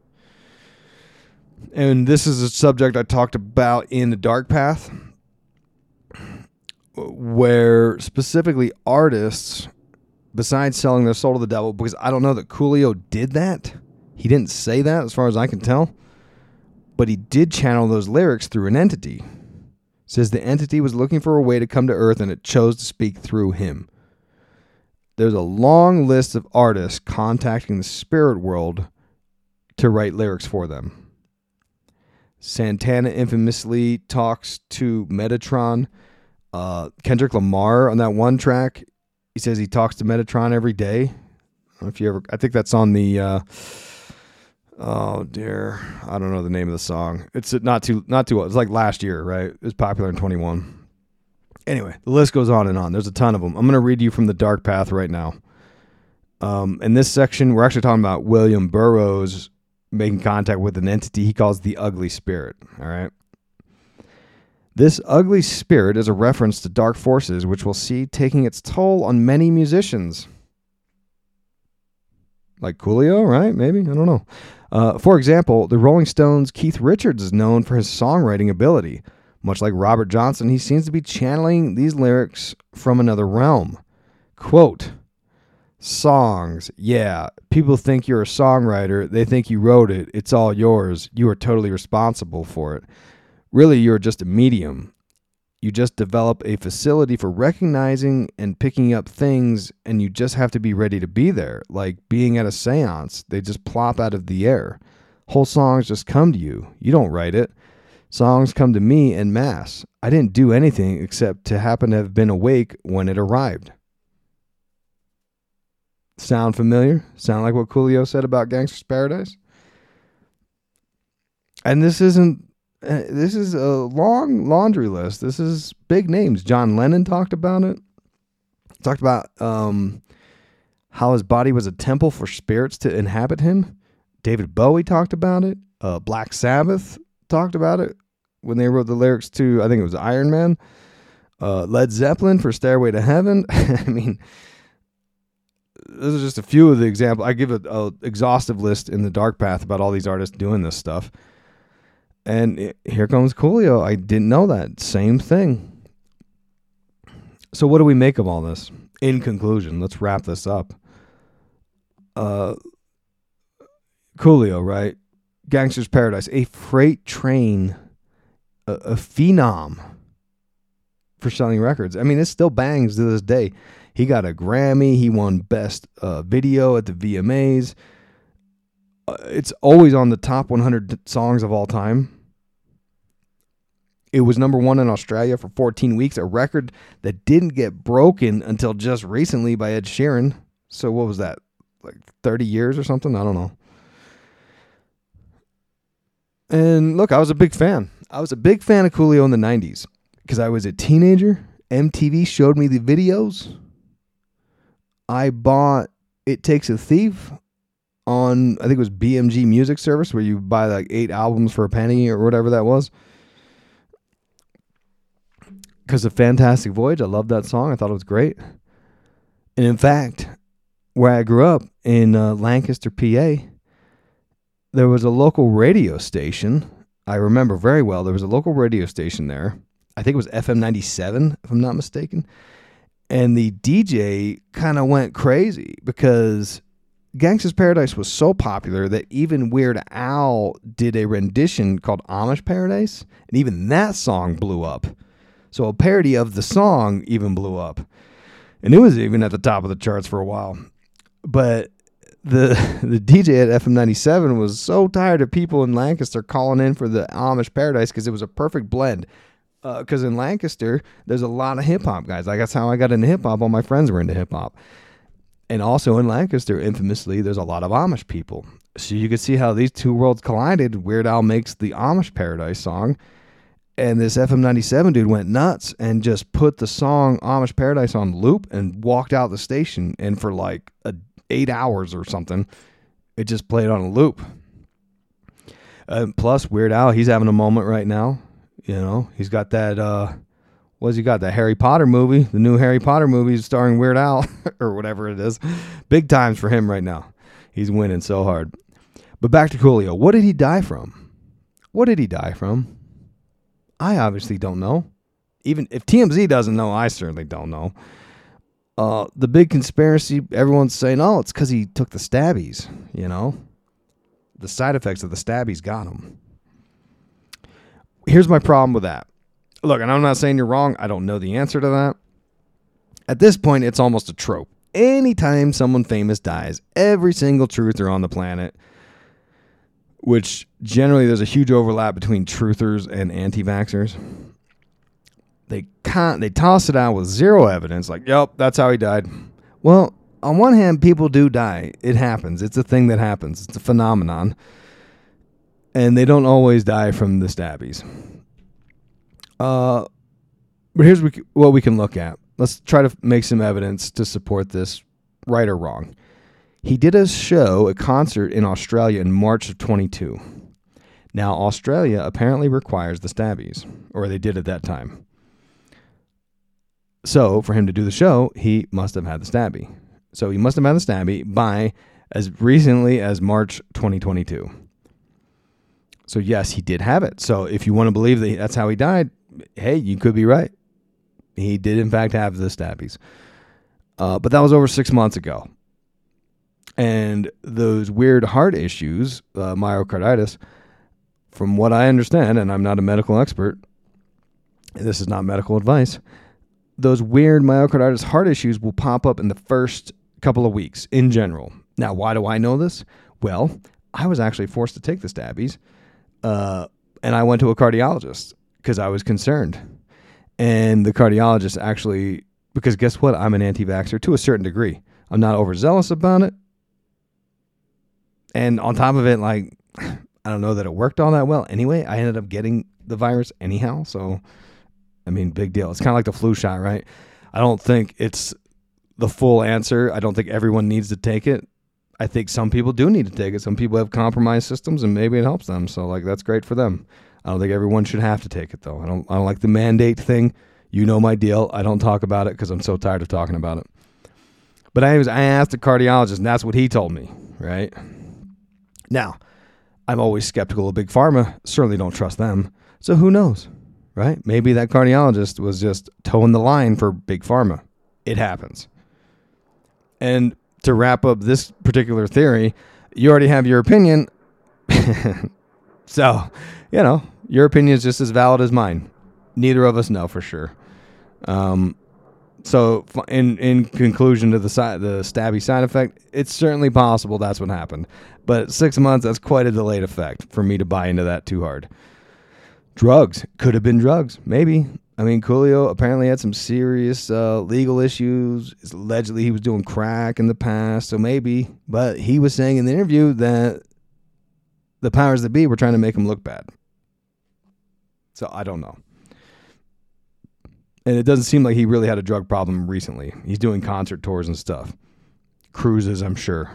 S3: And this is a subject I talked about in The Dark Path, where specifically artists, besides selling their soul to the devil, because I don't know that Coolio did that. He didn't say that as far as I can tell. But he did channel those lyrics through an entity. Says the entity was looking for a way to come to Earth, and it chose to speak through him. There's a long list of artists contacting the spirit world to write lyrics for them. Santana infamously talks to Metatron. Kendrick Lamar on that one track, he says he talks to Metatron every day. I don't know if you ever, I think that's on the, oh dear, I don't know the name of the song. It's not too old. It's like last year, right? It was popular in 21. Anyway, the list goes on and on. There's a ton of them. I'm going to read you from The Dark Path right now. In this section, we're actually talking about William Burroughs making contact with an entity he calls the ugly spirit. All right. This ugly spirit is a reference to dark forces, which we'll see taking its toll on many musicians. Like Coolio, right? Maybe? I don't know. For example, the Rolling Stones' Keith Richards is known for his songwriting ability. Much like Robert Johnson, he seems to be channeling these lyrics from another realm. Quote, songs, yeah, people think you're a songwriter. They think you wrote it. It's all yours. You are totally responsible for it. Really, you're just a medium. You just develop a facility for recognizing and picking up things, and you just have to be ready to be there. Like being at a seance, they just plop out of the air. Whole songs just come to you. You don't write it. Songs come to me en masse. I didn't do anything except to happen to have been awake when it arrived. Sound familiar? Sound like what Coolio said about Gangsta's Paradise? And this is a long laundry list. This is big names. John Lennon talked about it. Talked about how his body was a temple for spirits to inhabit him. David Bowie talked about it. Black Sabbath talked about it when they wrote the lyrics to, I think it was Iron Man. Led Zeppelin for Stairway to Heaven. I mean, those are just a few of the examples. I give a exhaustive list in The Dark Path about all these artists doing this stuff. And here comes Coolio. I didn't know that. Same thing. So what do we make of all this? In conclusion, let's wrap this up. Coolio, right? Gangsta's Paradise, a freight train, a phenom for selling records. I mean, it still bangs to this day. He got a Grammy. He won Best Video at the VMAs. It's always on the top 100 songs of all time. It was number 1 in Australia for 14 weeks, a record that didn't get broken until just recently by Ed Sheeran. So what was that, like 30 years or something? I don't know. And look, I was a big fan. I was a big fan of Coolio in the 90s because I was a teenager. MTV showed me the videos. I bought It Takes a Thief on, I think it was BMG Music Service, where you buy like 8 albums for a penny or whatever that was. Because of Fantastic Voyage, I loved that song. I thought it was great. And in fact, where I grew up in Lancaster, PA, there was a local radio station. I remember very well. There was a local radio station there. I think it was FM 97, if I'm not mistaken. And the DJ kind of went crazy because Gangsta's Paradise was so popular that even Weird Al did a rendition called Amish Paradise. And even that song blew up. So a parody of the song even blew up. And it was even at the top of the charts for a while. But the DJ at FM 97 was so tired of people in Lancaster calling in for the Amish Paradise because it was a perfect blend. Because in Lancaster, there's a lot of hip-hop guys. Like, that's how I got into hip-hop. All my friends were into hip-hop. And also in Lancaster, infamously, there's a lot of Amish people. So you could see how these two worlds collided. Weird Al makes the Amish Paradise song. And this FM 97 dude went nuts and just put the song Amish Paradise on loop and walked out the station. And for like 8 hours or something, it just played on a loop. Plus, Weird Al, he's having a moment right now. You know, he's got that, what's he got? That Harry Potter movie. The new Harry Potter movie starring Weird Al or whatever it is. Big times for him right now. He's winning so hard. But back to Coolio. What did he die from? What did he die from? I obviously don't know. Even if TMZ doesn't know, I certainly don't know. The big conspiracy, everyone's saying, oh, it's because he took the stabbies, you know. The side effects of the stabbies got him. Here's my problem with that. Look, and I'm not saying you're wrong. I don't know the answer to that. At this point, it's almost a trope. Anytime someone famous dies, every single truther on the planet, which generally there's a huge overlap between truthers and anti-vaxxers, they toss it out with zero evidence, like, yep, that's how he died. Well, on one hand, people do die. It happens. It's a thing that happens. It's a phenomenon. And they don't always die from the stabbies. But here's what we can look at. Let's try to make some evidence to support this, right or wrong. He did a concert in Australia in March of 22. Now, Australia apparently requires the stabbies, or they did at that time. So, for him to do the show, he must have had the stabby. So, he must have had the stabby by as recently as March 2022. So, yes, he did have it. So, if you want to believe that that's how he died, hey, you could be right. He did, in fact, have the stabbies. But that was over 6 months ago. And those weird heart issues, myocarditis, from what I understand, and I'm not a medical expert, this is not medical advice, those weird myocarditis heart issues will pop up in the first couple of weeks in general. Now, why do I know this? Well, I was actually forced to take the stabbies. And I went to a cardiologist because I was concerned. And the cardiologist actually, because guess what? I'm an anti-vaxxer to a certain degree. I'm not overzealous about it. And on top of it, like, I don't know that it worked all that well. Anyway, I ended up getting the virus anyhow. So, I mean, big deal. It's kind of like the flu shot, right? I don't think it's the full answer. I don't think everyone needs to take it. I think some people do need to take it. Some people have compromised systems and maybe it helps them. So, like, that's great for them. I don't think everyone should have to take it, though. I don't like the mandate thing. You know my deal. I don't talk about it because I'm so tired of talking about it. But I asked a cardiologist, and that's what he told me, right? Now, I'm always skeptical of Big Pharma. Certainly don't trust them. So who knows, right? Maybe that cardiologist was just towing the line for Big Pharma. It happens. And to wrap up this particular theory, you already have your opinion. So, your opinion is just as valid as mine. Neither of us know for sure. So in conclusion to the stabby side effect, it's certainly possible that's what happened. But 6 months, that's quite a delayed effect for me to buy into that too hard. Drugs. Could have been drugs. Maybe. I mean, Coolio apparently had some serious legal issues. Allegedly, he was doing crack in the past, so maybe. But he was saying in the interview that the powers that be were trying to make him look bad. So I don't know. And it doesn't seem like he really had a drug problem recently. He's doing concert tours and stuff. Cruises, I'm sure.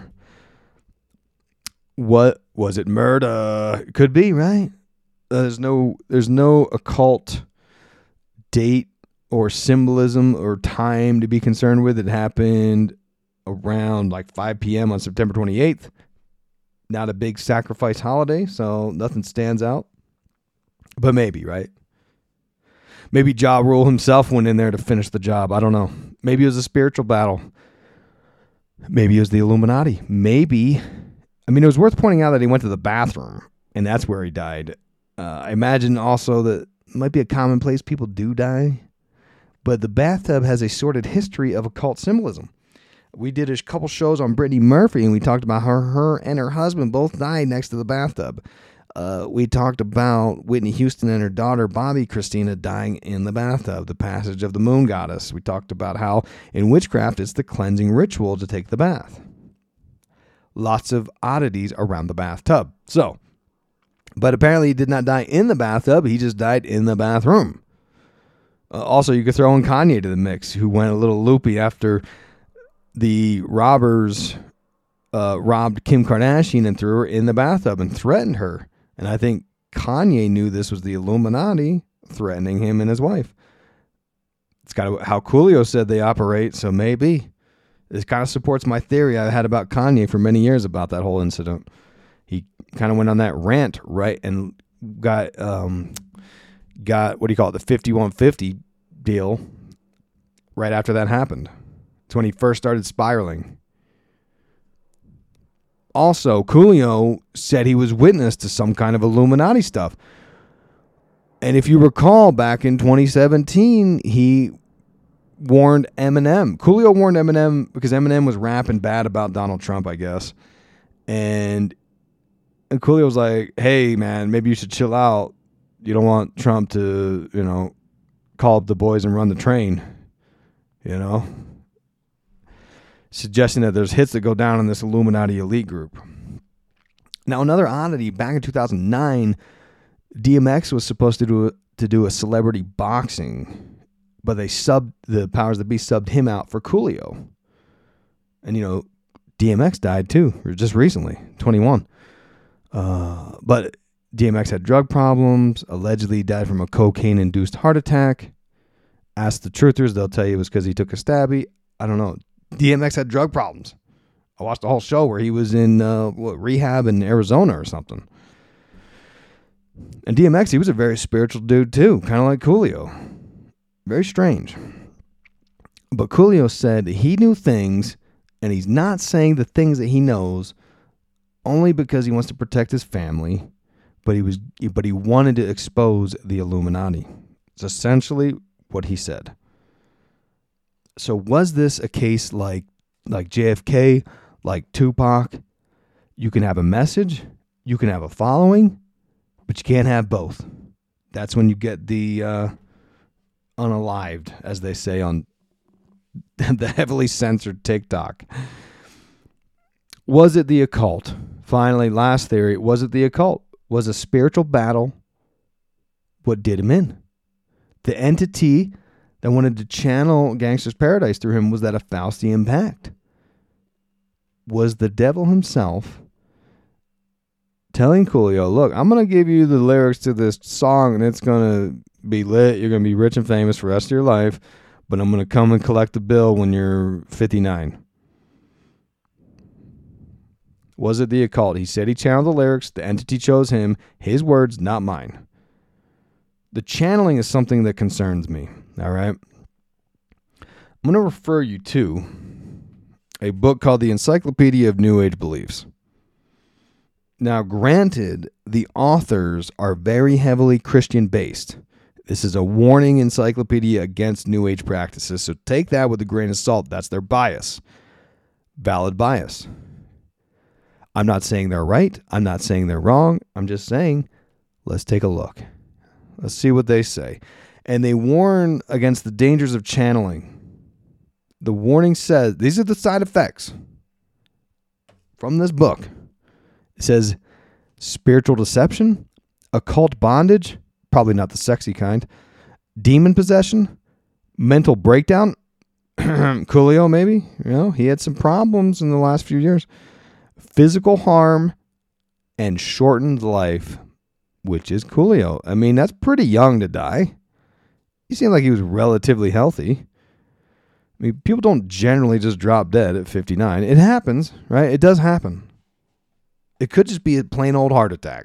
S3: What was it? Murder? Could be, right? There's no occult date or symbolism or time to be concerned with. It happened around like 5 p.m. on September 28th. Not a big sacrifice holiday, so nothing stands out. But maybe, right? Maybe Ja Rule himself went in there to finish the job. I don't know. Maybe it was a spiritual battle. Maybe it was the Illuminati. Maybe. I mean, it was worth pointing out that he went to the bathroom, and that's where he died. I imagine also that it might be a common place people do die. But the bathtub has a sordid history of occult symbolism. We did a couple shows on Brittany Murphy, and we talked about how her and her husband both died next to the bathtub. We talked about Whitney Houston and her daughter, Bobby Christina, dying in the bathtub, the passage of the moon goddess. We talked about how in witchcraft it's the cleansing ritual to take the bath. Lots of oddities around the bathtub. But apparently he did not die in the bathtub. He just died in the bathroom. Also, you could throw in Kanye to the mix, who went a little loopy after the robbers robbed Kim Kardashian and threw her in the bathtub and threatened her. And I think Kanye knew this was the Illuminati threatening him and his wife. It's kind of how Coolio said they operate, so maybe. This kind of supports my theory I had about Kanye for many years about that whole incident. He kind of went on that rant, right, and got what do you call it, the 5150 deal right after that happened. It's when he first started spiraling. Also, Coolio said he was witness to some kind of Illuminati stuff. And if you recall, back in 2017, he warned Eminem. Coolio warned Eminem because Eminem was rapping bad about Donald Trump, I guess. And Coolio was like, hey, man, maybe you should chill out. You don't want Trump to, call up the boys and run the train, suggesting that there's hits that go down in this Illuminati elite group. Now, another oddity, back in 2009, DMX was supposed to do a celebrity boxing, but the powers that be subbed him out for Coolio. And, DMX died too, just recently, 21. But DMX had drug problems, allegedly died from a cocaine-induced heart attack. Ask the truthers, they'll tell you it was because he took a stabby. I don't know. DMX had drug problems. I watched the whole show where he was in rehab in Arizona or something. And DMX, he was a very spiritual dude too, kind of like Coolio. Very strange. But Coolio said he knew things, and he's not saying the things that he knows only because he wants to protect his family, but he wanted to expose the Illuminati. It's essentially what he said. So was this a case like JFK, like Tupac? You can have a message, you can have a following, but you can't have both. That's when you get the unalived, as they say on the heavily censored TikTok. Was it the occult? Finally, last theory, was it the occult? Was a spiritual battle what did him in? The entity that wanted to channel Gangsta's Paradise through him, was that a Faustian pact? Was the devil himself telling Coolio, look, I'm going to give you the lyrics to this song and it's going to be lit. You're going to be rich and famous for the rest of your life, but I'm going to come and collect the bill when you're 59. Was it the occult? He said he channeled the lyrics. The entity chose him. His words, not mine. The channeling is something that concerns me. All right. I'm going to refer you to a book called The Encyclopedia of New Age Beliefs. Now, granted, the authors are very heavily Christian-based. This is a warning encyclopedia against New Age practices, so take that with a grain of salt. That's their bias. Valid bias. I'm not saying they're right. I'm not saying they're wrong. I'm just saying, let's take a look. Let's see what they say. And they warn against the dangers of channeling. The warning says, these are the side effects from this book. It says, spiritual deception, occult bondage, probably not the sexy kind, demon possession, mental breakdown. Coolio, maybe. He had some problems in the last few years. Physical harm and shortened life, which is Coolio. I mean, that's pretty young to die. He seemed like he was relatively healthy. I mean, people don't generally just drop dead at 59. It happens, right? It does happen. It could just be a plain old heart attack.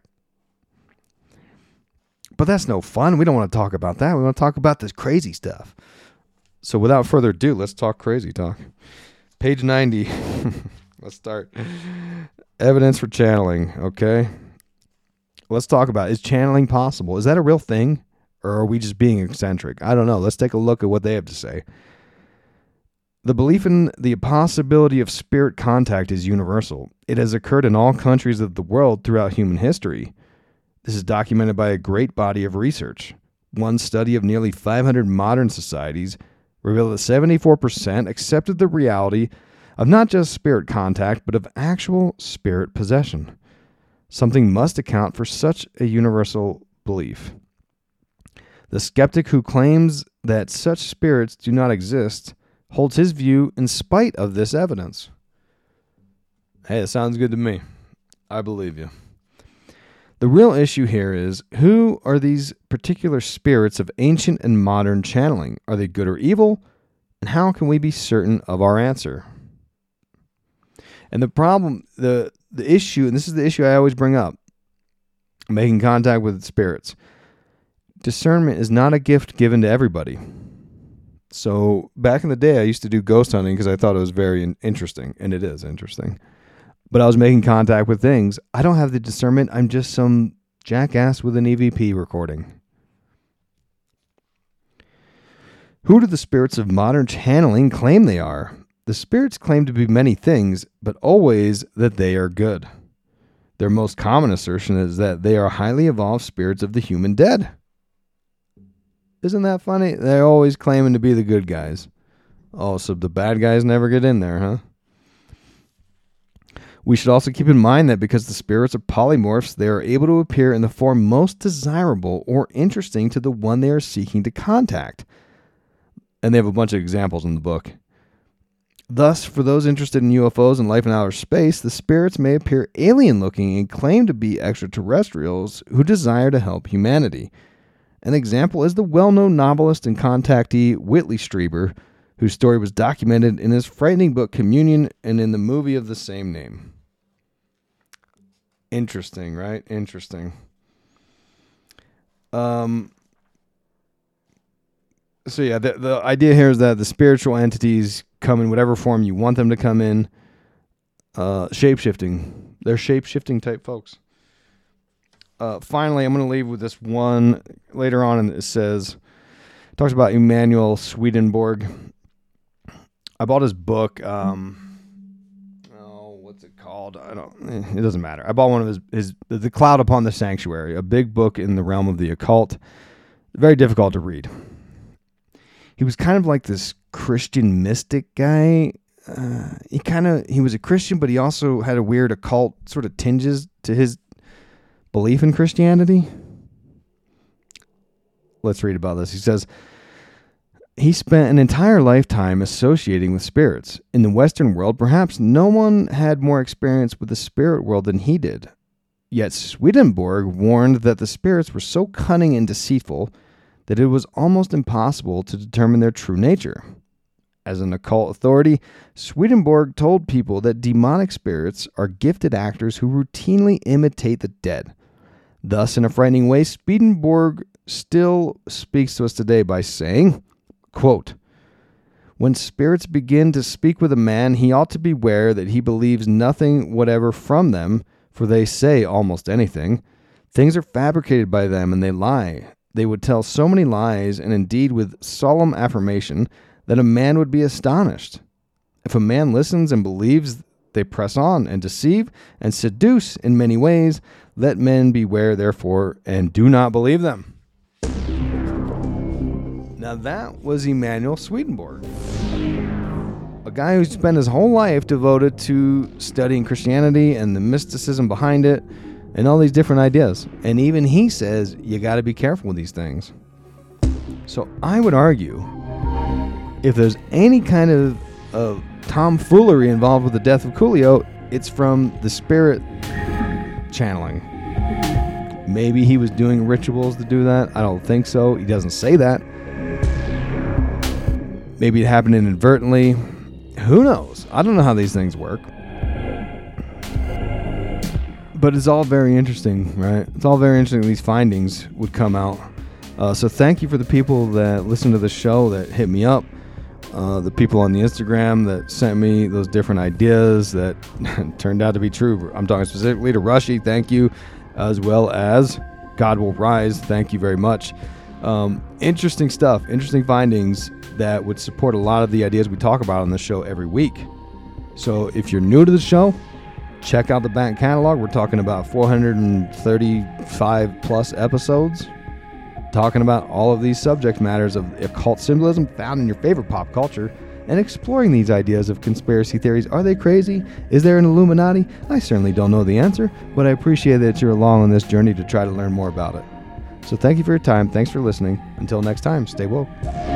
S3: But that's no fun. We don't want to talk about that. We want to talk about this crazy stuff. So without further ado, let's talk crazy talk. Page 90. Let's start. Evidence for channeling, okay? Let's talk about, is channeling possible? Is that a real thing? Or are we just being eccentric? I don't know. Let's take a look at what they have to say. The belief in the possibility of spirit contact is universal. It has occurred in all countries of the world throughout human history. This is documented by a great body of research. One study of nearly 500 modern societies revealed that 74% accepted the reality of not just spirit contact, but of actual spirit possession. Something must account for such a universal belief. The skeptic who claims that such spirits do not exist holds his view in spite of this evidence. Hey, it sounds good to me. I believe you. The real issue here is, who are these particular spirits of ancient and modern channeling? Are they good or evil? And how can we be certain of our answer? And the problem, the issue, and this is the issue I always bring up, making contact with spirits. Discernment is not a gift given to everybody. So back in the day, I used to do ghost hunting because I thought it was very interesting, and it is interesting. But I was making contact with things. I don't have the discernment. I'm just some jackass with an EVP recording. Who do the spirits of modern channeling claim they are? The spirits claim to be many things, but always that they are good. Their most common assertion is that they are highly evolved spirits of the human dead. Isn't that funny? They're always claiming to be the good guys. Oh, so the bad guys never get in there, huh? We should also keep in mind that because the spirits are polymorphs, they are able to appear in the form most desirable or interesting to the one they are seeking to contact. And they have a bunch of examples in the book. Thus, for those interested in UFOs and life in outer space, the spirits may appear alien-looking and claim to be extraterrestrials who desire to help humanity. An example is the well-known novelist and contactee Whitley Strieber, whose story was documented in his frightening book Communion and in the movie of the same name. Interesting, right? Interesting. So yeah, the idea here is that the spiritual entities come in whatever form you want them to come in. Shape-shifting. They're shape-shifting type folks. Finally, I'm going to leave with this one later on, and it says, talks about Emanuel Swedenborg. I bought his book. What's it called? It doesn't matter. I bought one of his The Cloud Upon the Sanctuary, a big book in the realm of the occult. Very difficult to read. He was kind of like this Christian mystic guy. He was a Christian, but he also had a weird occult sort of tinges to his belief in Christianity. Let's read about this. He says, he spent an entire lifetime associating with spirits. In the Western world, perhaps no one had more experience with the spirit world than he did. Yet Swedenborg warned that the spirits were so cunning and deceitful that it was almost impossible to determine their true nature. As an occult authority, Swedenborg told people that demonic spirits are gifted actors who routinely imitate the dead. Thus, in a frightening way, Swedenborg still speaks to us today by saying, quote, "When spirits begin to speak with a man, he ought to beware that he believes nothing whatever from them, for they say almost anything. Things are fabricated by them, and they lie. They would tell so many lies, and indeed with solemn affirmation, that a man would be astonished. If a man listens and believes, they press on and deceive and seduce in many ways. Let men beware, therefore, and do not believe them." Now that was Emanuel Swedenborg, a guy who spent his whole life devoted to studying Christianity and the mysticism behind it and all these different ideas. And even he says you got to be careful with these things. So I would argue, if there's any kind of tomfoolery involved with the death of Coolio, it's from the spirit channeling. Maybe he was doing rituals to do that. I don't think so. He doesn't say that. Maybe it happened inadvertently. Who knows? I don't know how these things work. But it's all very interesting, right? It's all very interesting these findings would come out. So thank you for the people that listen to the show, that hit me up. The people on the Instagram that sent me those different ideas that turned out to be true. I'm talking specifically to Rushy, thank you, as well as God Will Rise, thank you very much. Interesting stuff, interesting findings that would support a lot of the ideas we talk about on the show every week. So if you're new to the show, check out the back catalog. We're talking about 435 plus episodes, talking about all of these subject matters of occult symbolism found in your favorite pop culture, and exploring these ideas of conspiracy theories. Are they crazy? Is there an Illuminati? I certainly don't know the answer, but I appreciate that you're along on this journey to try to learn more about it. So thank you for your time. Thanks for listening. Until next time, stay woke.